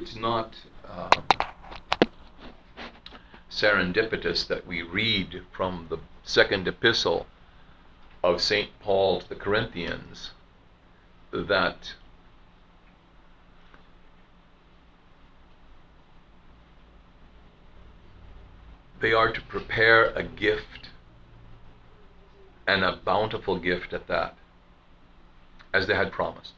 it's not serendipitous that we read from the second epistle of St. Paul to the Corinthians that they are to prepare a gift, and a bountiful gift at that, as they had promised,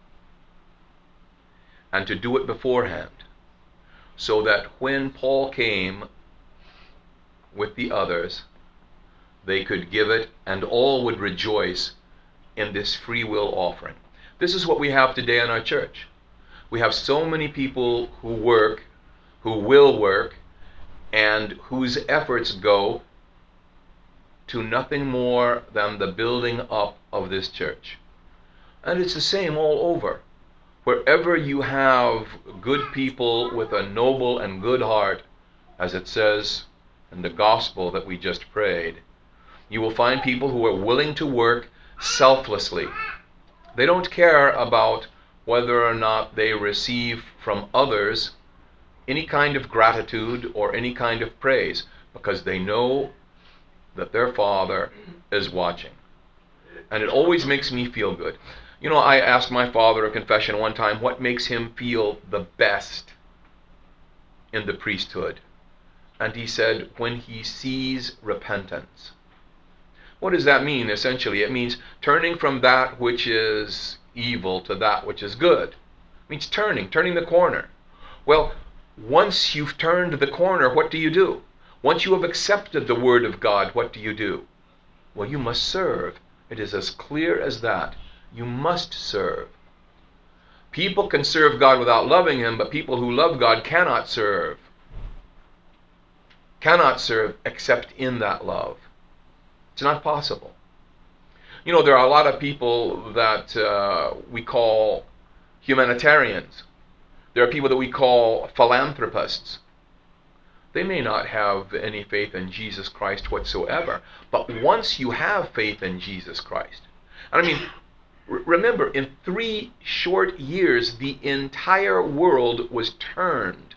and to do it beforehand, so that when Paul came with the others, they could give it, and all would rejoice in this free will offering. This is what we have today in our church. We have so many people who work, who will work, and whose efforts go to nothing more than the building up of this church. And it's the same all over. Wherever you have good people with a noble and good heart, as it says in the gospel that we just prayed, you will find people who are willing to work selflessly. They don't care about whether or not they receive from others any kind of gratitude or any kind of praise, because they know that their Father is watching. And it always makes me feel good. You know, I asked my father in confession one time what makes him feel the best in the priesthood. And he said, when he sees repentance. What does that mean? Essentially, it means turning from that which is evil to that which is good. It means turning the corner. Well, once you've turned the corner, what do you do? Once you have accepted the Word of God, what do you do? Well, you must serve. It is as clear as that. You must serve. People can serve God without loving Him, but people who love God cannot serve. Cannot serve except in that love. It's not possible. You know, there are a lot of people that we call humanitarians. There are people that we call philanthropists. They may not have any faith in Jesus Christ whatsoever, but once you have faith in Jesus Christ, and I mean, remember, in 3 short years, the entire world was turned.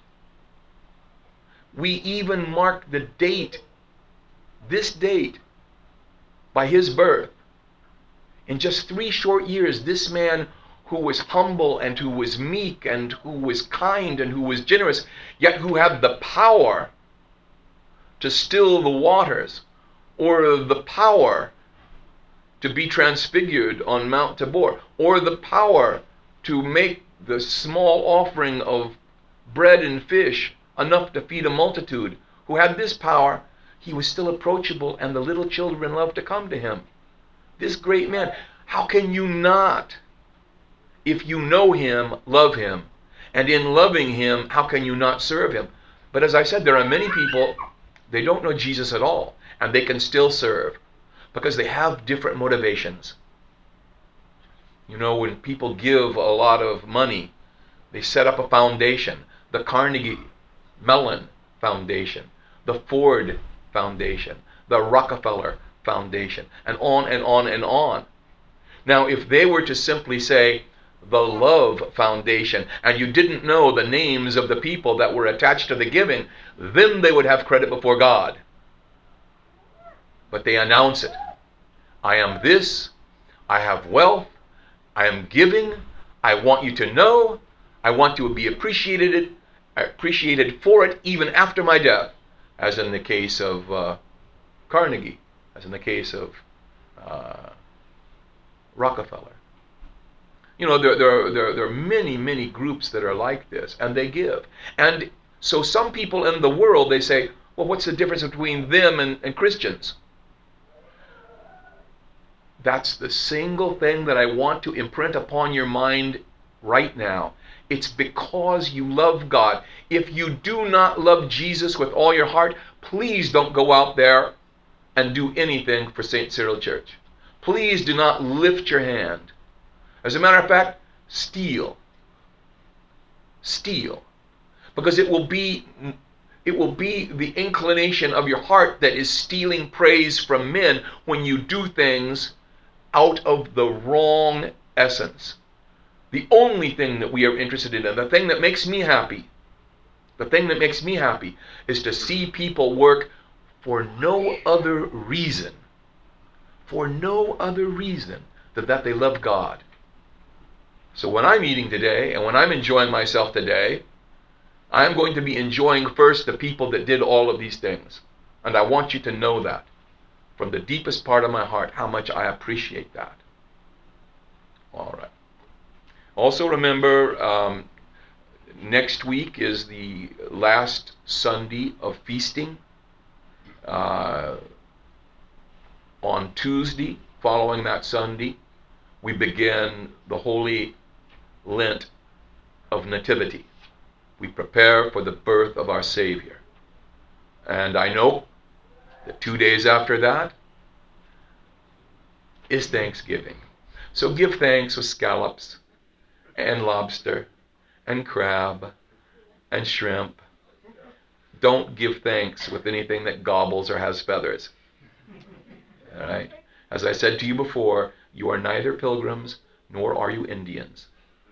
We even mark the date, this date, by his birth. In just 3 short years, this man who was humble and who was meek and who was kind and who was generous, yet who had the power to still the waters, or the power to be transfigured on Mount Tabor, or the power to make the small offering of bread and fish enough to feed a multitude, who had this power, he was still approachable, and the little children loved to come to him. This great man, how can you not, if you know him, love him? And in loving him, how can you not serve him? But as I said, there are many people, they don't know Jesus at all, and they can still serve, because they have different motivations. You know, when people give a lot of money, they set up a foundation, the Carnegie Mellon Foundation, the Ford Foundation, the Rockefeller Foundation, and on and on and on. Now, if they were to simply say the Love Foundation, and you didn't know the names of the people that were attached to the giving, then they would have credit before God. But they announce it. I am this, I have wealth, I am giving, I want you to know, I want to be appreciated for it even after my death, as in the case of Carnegie, as in the case of Rockefeller. You know, there are many, many groups that are like this, and they give. And so some people in the world, they say, well, what's the difference between them and Christians? That's the single thing that I want to imprint upon your mind right now. It's because you love God. If you do not love Jesus with all your heart, please don't go out there and do anything for St. Cyril Church. Please do not lift your hand. As a matter of fact, steal. Steal. Because it will be the inclination of your heart that is stealing praise from men when you do things out of the wrong essence. The only thing that we are interested in, and the thing that makes me happy, the thing that makes me happy is to see people work for no other reason, than that they love God. So when I'm eating today and when I'm enjoying myself today, I'm going to be enjoying first the people that did all of these things. And I want you to know that from the deepest part of my heart, how much I appreciate that. All right. Also remember, next week is the last Sunday of feasting. On Tuesday, following that Sunday, we begin the Holy Lent of Nativity. We prepare for the birth of our Savior. And I know that 2 days after that is Thanksgiving. So give thanks with scallops and lobster and crab and shrimp. Don't give thanks with anything that gobbles or has feathers. All right? As I said to you before, you are neither pilgrims nor are you Indians.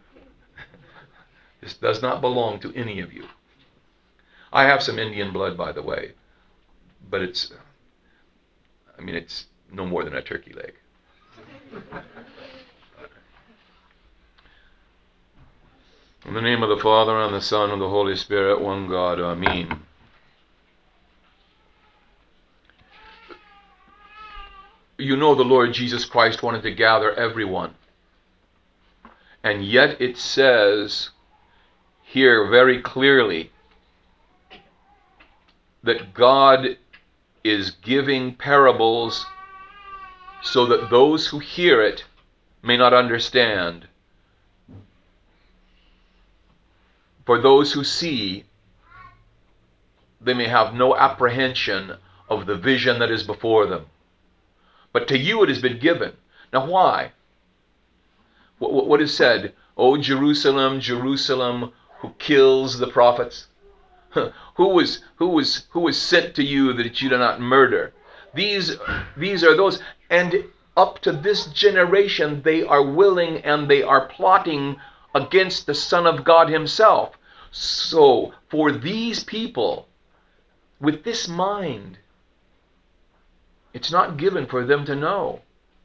This does not belong to any of you. I have some Indian blood, by the way, but it's no more than a turkey leg. In the name of the Father, and the Son, and the Holy Spirit, one God, Amen. You know the Lord Jesus Christ wanted to gather everyone. And yet it says here very clearly that God is giving parables so that those who hear it may not understand. For those who see, they may have no apprehension of the vision that is before them. But to you it has been given. Now why? What is said? O Jerusalem, Jerusalem, who kills the prophets? Who was sent to you that you do not murder? These are those. And up to this generation, they are willing and they are plotting against the Son of God himself. So, for these people, with this mind, it's not given for them to know.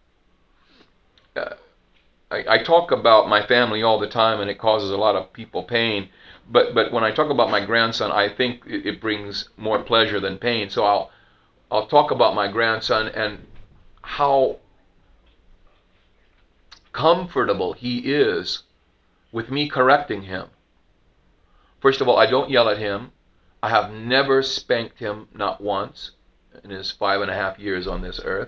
I talk about my family all the time, and it causes a lot of people pain. But when I talk about my grandson, I think it brings more pleasure than pain. So I'll talk about my grandson and how comfortable he is with me correcting him. First of all, I don't yell at him. I have never spanked him, not once, in his 5.5 years on this earth.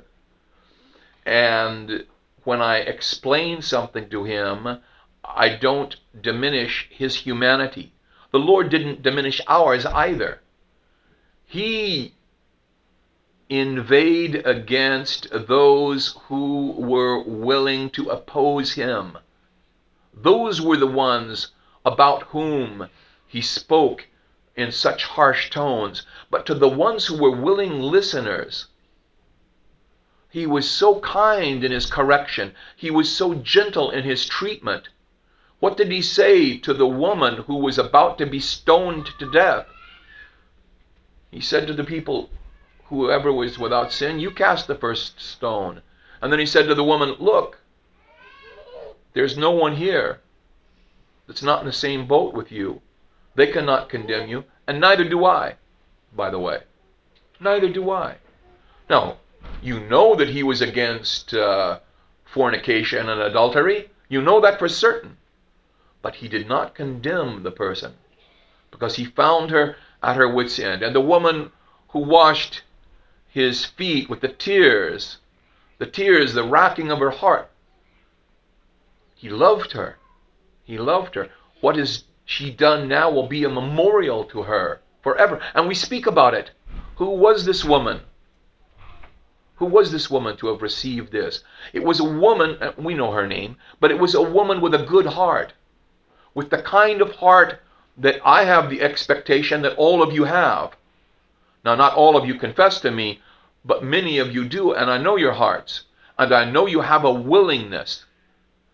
And when I explain something to him, I don't diminish his humanity. The Lord didn't diminish ours either. He inveighed against those who were willing to oppose him. Those were the ones about whom he spoke in such harsh tones. But to the ones who were willing listeners, he was so kind in his correction. He was so gentle in his treatment. What did he say to the woman who was about to be stoned to death? He said to the people, whoever was without sin, you cast the first stone. And then he said to the woman, look, there's no one here that's not in the same boat with you. They cannot condemn you, and neither do I, by the way. Neither do I. Now, you know that he was against fornication and adultery. You know that for certain. But he did not condemn the person because he found her at her wit's end. And the woman who washed his feet with the tears, the racking of her heart, he loved her. He loved her. What has she done now will be a memorial to her forever. And we speak about it. Who was this woman? Who was this woman to have received this? It was a woman, we know her name, but it was a woman with a good heart. With the kind of heart that I have the expectation that all of you have. Now, not all of you confess to me, but many of you do, and I know your hearts. And I know you have a willingness.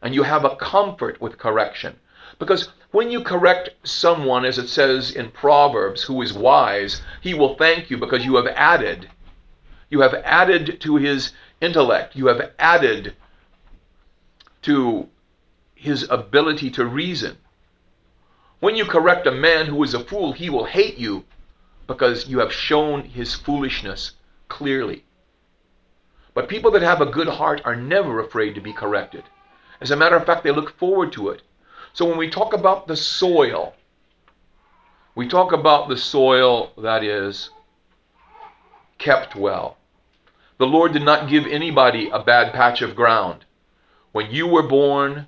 And you have a comfort with correction. Because when you correct someone, as it says in Proverbs, who is wise, he will thank you because you have added. You have added to his intellect. You have added to his ability to reason. When you correct a man who is a fool, he will hate you because you have shown his foolishness clearly. But people that have a good heart are never afraid to be corrected. As a matter of fact, they look forward to it. So when we talk about the soil, we talk about the soil that is kept well. The Lord did not give anybody a bad patch of ground. When you were born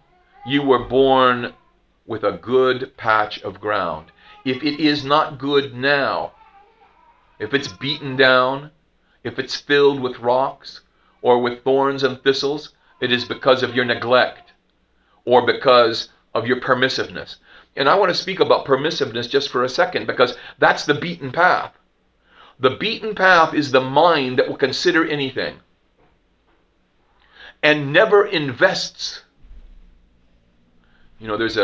with a good patch of ground. If it is not good now, if it's beaten down, if it's filled with rocks or with thorns and thistles, it is because of your neglect or because of your permissiveness. And I want to speak about permissiveness just for a second, because that's the beaten path. The beaten path is the mind that will consider anything and never invests. You know, there's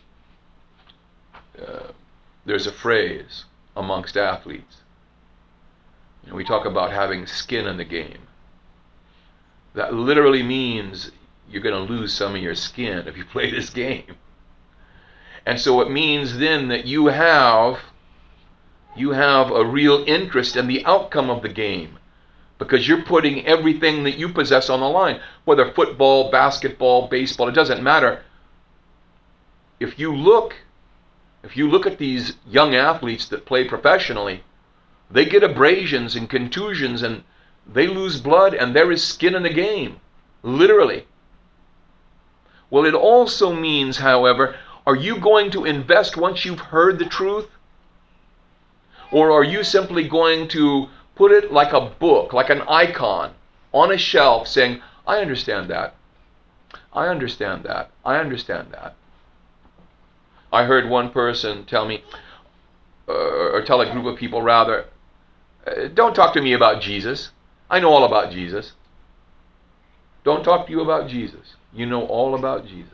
a phrase amongst athletes. You know, we talk about having skin in the game. That literally means you're going to lose some of your skin if you play this game. And so it means then that you have a real interest in the outcome of the game, because you're putting everything that you possess on the line. Whether football, basketball, baseball, it doesn't matter. If you look at these young athletes that play professionally, they get abrasions and contusions and they lose blood, and there is skin in the game, literally. Well, it also means, however, are you going to invest once you've heard the truth? Or are you simply going to put it like a book, like an icon, on a shelf saying, I understand that. I understand that. I understand that. I heard one person tell me, or tell a group of people rather, don't talk to me about Jesus. I know all about Jesus. Don't talk to you about Jesus. You know all about Jesus.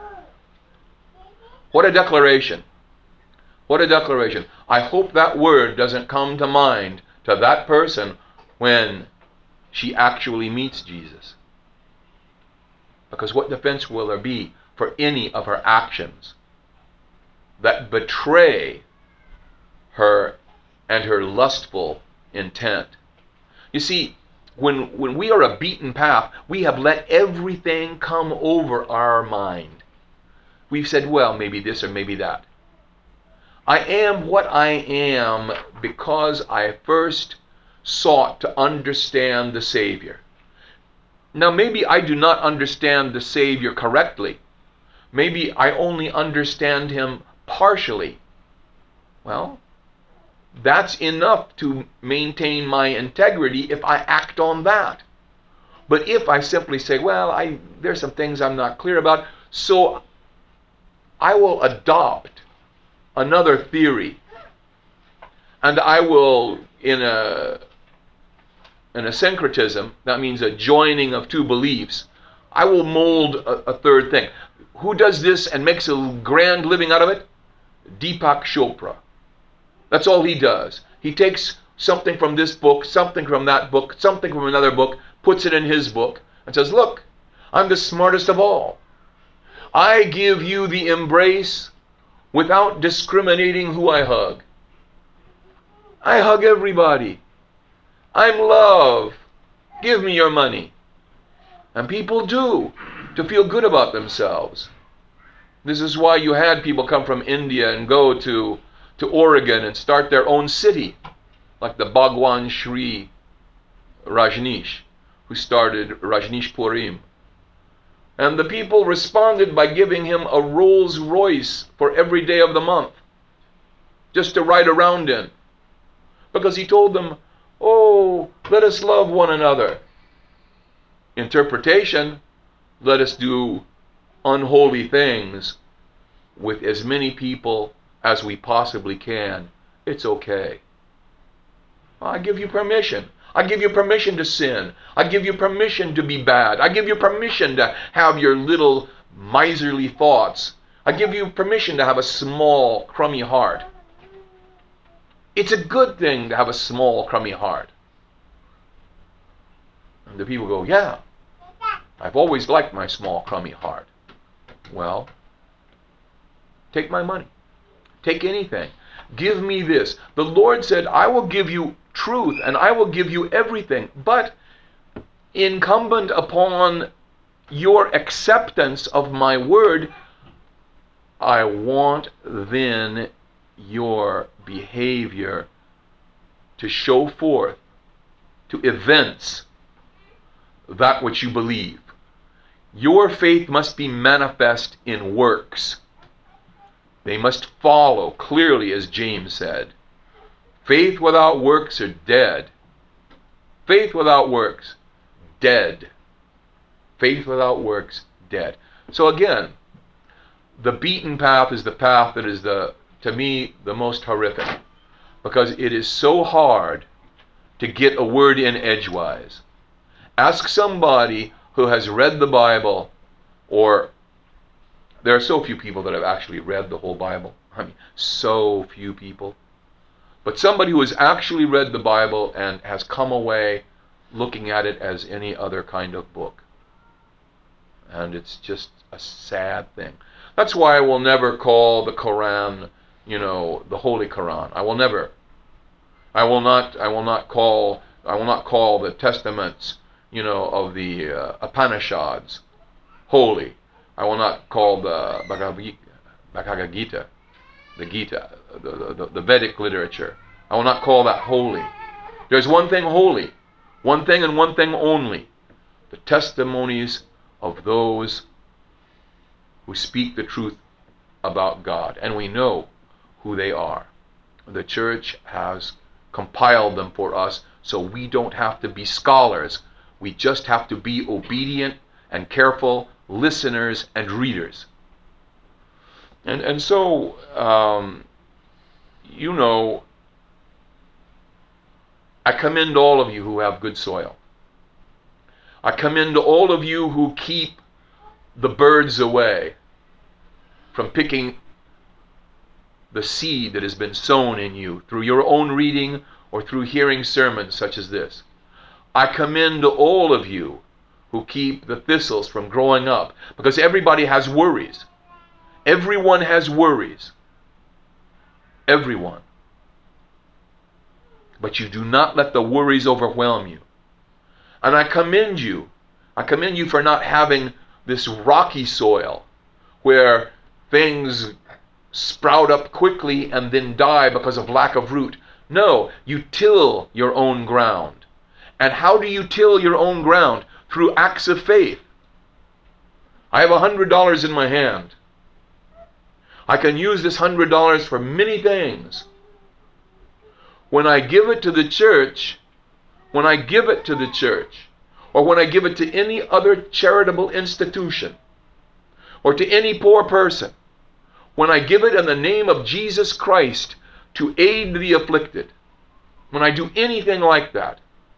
What a declaration. What a declaration. I hope that word doesn't come to mind to that person when she actually meets Jesus. Because what defense will there be for any of her actions that betray her and her lustful intent? You see, when we are a beaten path, we have let everything come over our mind. We've said, well, maybe this or maybe that. I am what I am because I first sought to understand the Savior. Now, maybe I do not understand the Savior correctly. Maybe I only understand him partially. Well, that's enough to maintain my integrity if I act on that. But if I simply say, well, there's some things I'm not clear about, so I will adopt another theory, and I will, in a syncretism, that means a joining of two beliefs, I will mold a third thing. Who does this and makes a grand living out of it? Deepak Chopra. That's all he does. He takes something from this book, something from that book, something from another book, puts it in his book, and says, look, I'm the smartest of all. I give you the embrace without discriminating who I hug. I hug everybody. I'm love. Give me your money. And people do, to feel good about themselves. This is why you had people come from India and go to Oregon and start their own city, like the Bhagwan Sri Rajneesh, who started Rajneesh Purim. And the people responded by giving him a Rolls Royce for every day of the month, just to ride around in. Because he told them, oh, let us love one another. Interpretation, let us do unholy things with as many people as we possibly can. It's okay. I give you permission. I give you permission to sin. I give you permission to be bad. I give you permission to have your little miserly thoughts. I give you permission to have a small, crummy heart. It's a good thing to have a small, crummy heart. And the people go, yeah, I've always liked my small, crummy heart. Well, take my money. Take anything. Give me this. The Lord said, I will give you truth and I will give you everything. But incumbent upon your acceptance of my word, I want then your behavior to show forth, to evince that which you believe. Your faith must be manifest in works. They must follow clearly, as James said. Faith without works are dead. Faith without works, dead. Faith without works, dead. So again, the beaten path is the path that is, to me, the most horrific. Because it is so hard to get a word in edgewise. Ask somebody who has read the Bible, or there are so few people that have actually read the whole Bible. I mean, so few people. But somebody who has actually read the Bible and has come away looking at it as any other kind of book. And it's just a sad thing. That's why I will never call the Quran, the Holy Quran. I will never. I will not call the testaments, of the Upanishads holy. I will not call the Bhagavad Gita, the Gita, the Vedic literature. I will not call that holy. There's one thing holy, one thing and one thing only: the testimonies of those who speak the truth about God. And we know who they are. The church has compiled them for us, so we don't have to be scholars. We just have to be obedient and careful listeners and readers. And so, I commend all of you who have good soil. I commend all of you who keep the birds away from picking the seed that has been sown in you through your own reading or through hearing sermons such as this. I commend all of you who keep the thistles from growing up, because everybody has worries. Everyone has worries. Everyone. But you do not let the worries overwhelm you. And I commend you. I commend you for not having this rocky soil where things sprout up quickly and then die because of lack of root. No, you till your own ground. And how do you till your own ground? Through acts of faith. I have $100 in my hand. I can use this $100 for many things. When I give it to the church, or when I give it to any other charitable institution, or to any poor person, when I give it in the name of Jesus Christ to aid the afflicted, when I do anything like that,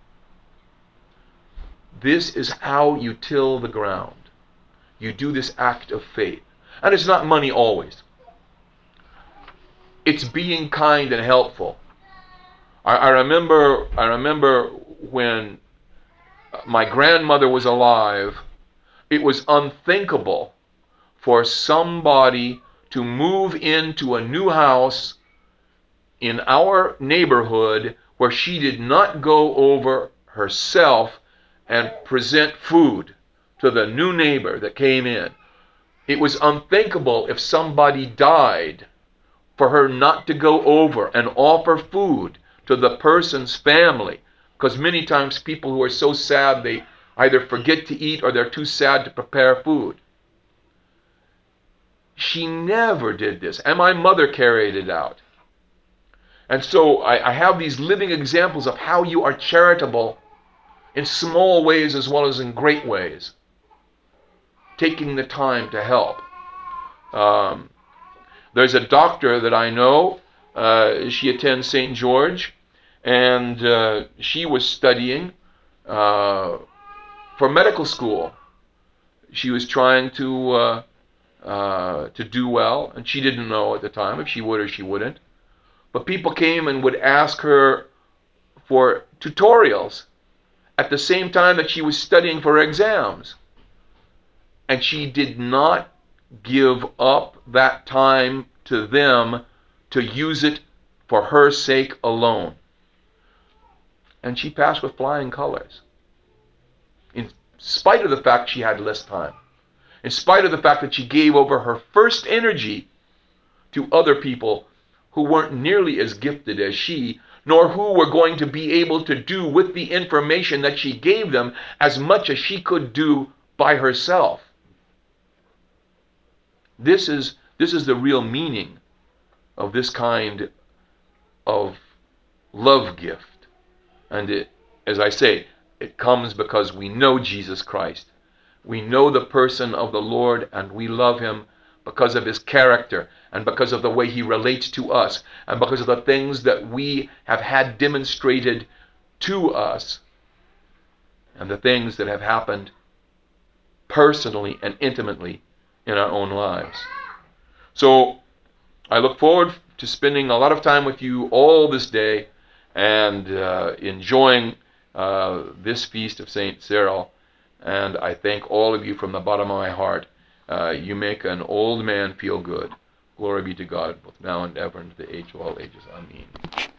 this is how you till the ground. You do this act of faith. And it's not money always. It's being kind and helpful. I remember when my grandmother was alive, it was unthinkable for somebody to move into a new house in our neighborhood where she did not go over herself and present food to the new neighbor that came in. It was unthinkable if somebody died for her not to go over and offer food to the person's family. Because many times people who are so sad, they either forget to eat or they're too sad to prepare food. She never did this, and my mother carried it out. And so I have these living examples of how you are charitable in small ways as well as in great ways, taking the time to help. There's a doctor that I know. She attends St. George, and she was studying for medical school. she was trying to do well, and she didn't know at the time if she would or she wouldn't. But people came and would ask her for tutorials at the same time that she was studying for exams. And she did not give up that time to them to use it for her sake alone. And she passed with flying colors, in spite of the fact she had less time, in spite of the fact that she gave over her first energy to other people who weren't nearly as gifted as she, nor who were going to be able to do with the information that she gave them as much as she could do by herself. This is the real meaning of this kind of love gift. And it, as I say, it comes because we know Jesus Christ. We know the person of the Lord, and we love him because of his character and because of the way he relates to us and because of the things that we have had demonstrated to us and the things that have happened personally and intimately in our own lives. So I look forward to spending a lot of time with you all this day and enjoying this feast of St. Cyril. And I thank all of you from the bottom of my heart. You make an old man feel good. Glory be to God, both now and ever, and to the age of all ages. Amen.